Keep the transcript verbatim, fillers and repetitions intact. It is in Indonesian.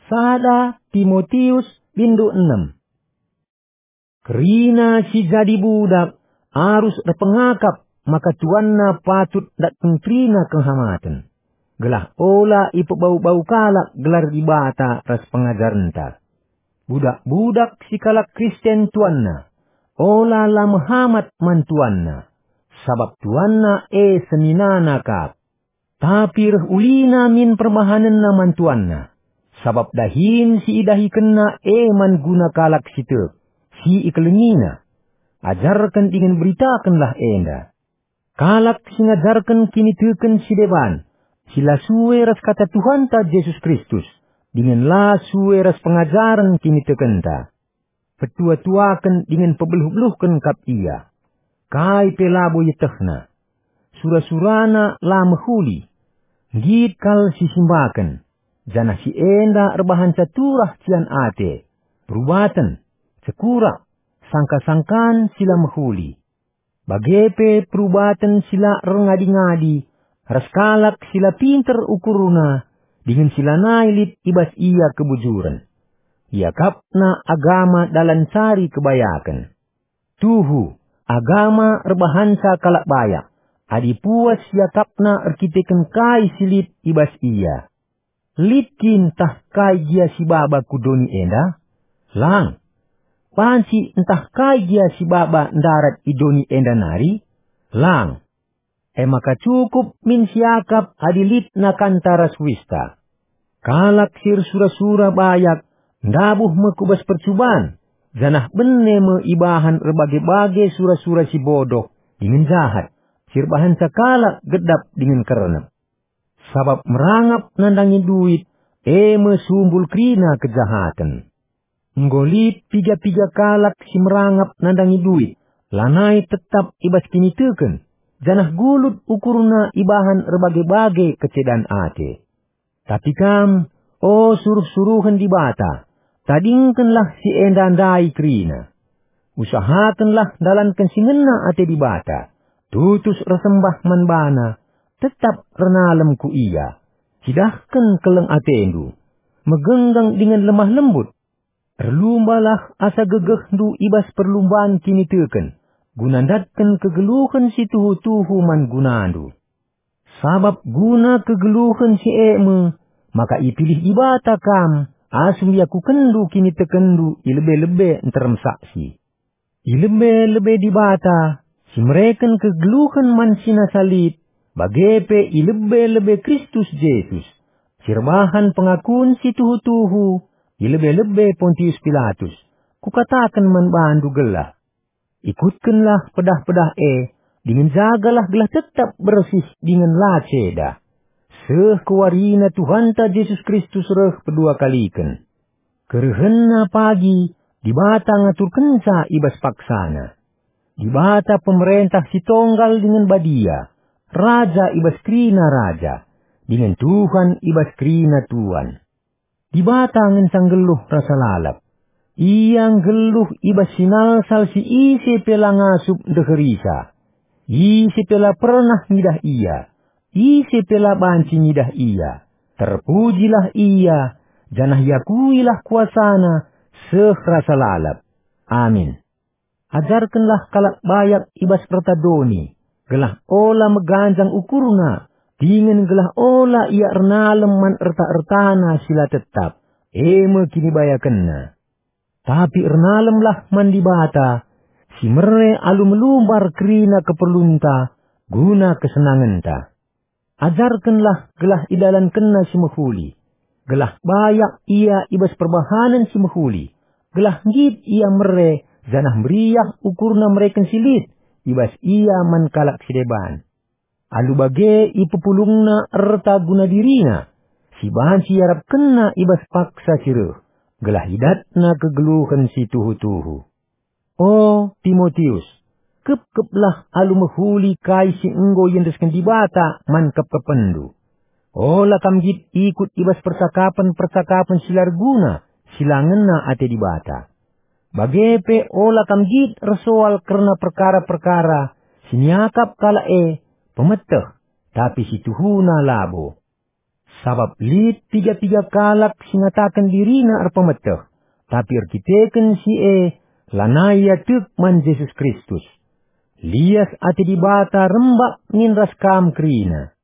Sada Timotius bindu enam. Kerina si jadi budak harus pengakap, maka tuanna patut dak tengtrina kehamaten. Gelah ola ipu bau-bau kalak gelar dibata ras pengajarenta. Budak-budak si kalak Kristen tuanna, ola la Muhammad man tuanna. Sabab tuanna e seninana kap. Tapi reh ulina min perbahanan na man tuanna. Sabab dahin si idahi kena e man guna kalak situ. Si ikelengina. Ajarkan dengan beritakanlah enda. Kalak si ngajarkan kini teken si deban. Sila suwe ras kata Tuhan ta Yesus Kristus. Dengan la suwe ras pengajaran kini tekenta. Petua-tuakan dengan pebeluh-beluhkan kap ia. Kai pelabo yetehna. Surah-surana la mehuli. Git kal si simbakan. Jana si enda rebahan caturah cian ate. Perubatan. Cekurak. Sangka-sangkan sila mehuli. Bagepe perubatan sila rengadi-ngadi. Raskalak sila pinter ukuruna. Dengan sila nailit ibas ia kebujuran. Ia kapna agama dalam cari kebayakan. Tuhu, agama rebahansa kalak bayak. Adi puas ia kapna erkiteken kai silit ibas ia. Litkin tah kai dia si baba kudoni enda. Lang, pansi entah kai dia si baba ndarat idoni enda nari. Lang. E maka cukup min siakap adilit na kantara swista. Kalak sir sura-sura bayak, ndabuh mekubas percubaan. Zanah benne me ibahan berbagai-bagai sura-sura si bodoh dengan jahat. Sirbahan sakalak gedap dengan kerana. Sabab merangap nandangi duit, e mesumbul krina kejahatan. Nggolit piga-piga kalak si merangap nandangi duit, lanai tetap ibas kini teken. Janah gulut ukurna ibahan berbagai-bagai kecedan ate. Tapi kam, oh suruh-suruhan dibata, tadingkanlah si endandai krina. Usahakanlah dalam kensingena ate dibata, tutus resembah manbana, tetap renalem ku iya. Sidahkan keleng atendu, megenggang dengan lemah lembut. Perlumbalah asa gegehdu ibas perlumbaan kini teken. Gunandatkan kegeluhan si tuhu-tuhu man gunandu. Sabab guna kegeluhan si eme, maka ipilih ibata kam, asum yaku kendu kini tekendu, ilebe-lebe enterem saksi. Ilebe-lebe dibata, si mereken kegeluhan man sina salib, bagepe ilebe-lebe Kristus Yesus. Sirbahan pengakuan si tuhu-tuhu, ilebe-lebe Pontius Pilatus, kukatakan man bandu gelah. Ikutkanlah pedah-pedah e, dengan jagalah gelah tetap bersih dengan laceda. Seh kewarina Tuhan ta Yesus Kristus reh kedua kalikan. Kerehena pagi, dibata ngatur kensa ibas paksana. Dibata pemerintah si tonggal dengan badia, raja ibas krina raja, dengan Tuhan ibas krina Tuhan. Dibata ngensang geluh rasa lalap. Iyang geluh ibas sinal sal si isi pela ngasup deherisa. Isi pela pernah ngidah iya. Isi pela banci ngidah iya. Terpujilah iya. Janah yakuilah kuasana. Seh rasa lalap. Amin. Ajarkanlah kalak bayak ibas pertadoni. Gelah ola meganjang ukurna. Dengan gelah ola ia ernalem man erta-ertana sila tetap. Eme kini bayakenna. Tapi ernalemlah mandibata, si mere alu melumbar kerina keperlunta, guna kesenanganta. Ajarkanlah gelah idalan kena si mehuli, gelah bayak ia ibas perbahanan si mehuli, gelah ngit ia mere, zanah meriah ukurna mereka silit, ibas ia mankalak sideban. Alu bage ipupulungna erta guna dirina, si bahan si harap kena ibas paksa siruh. Gelah hidatna kegeluhan si tuhu-tuhu. Oh, Timotius, kep-keplah alu mehuli kai si enggo yang desken dibata man kep-kependu. Oh, lakam git ikut ibas persakapan-persakapan silar guna, silangena ate dibata. Bagepe oh lakam git resoal karena perkara-perkara, siniakap kala e, pemeteh, tapi si tuhuna labo. Sabab lit tiga-tiga kalak singatakan dirina arpameteh. Tapi arkiteken si e lanaya tuk man Jesus Kristus. Lias ati di bata rembak nin raskam krina.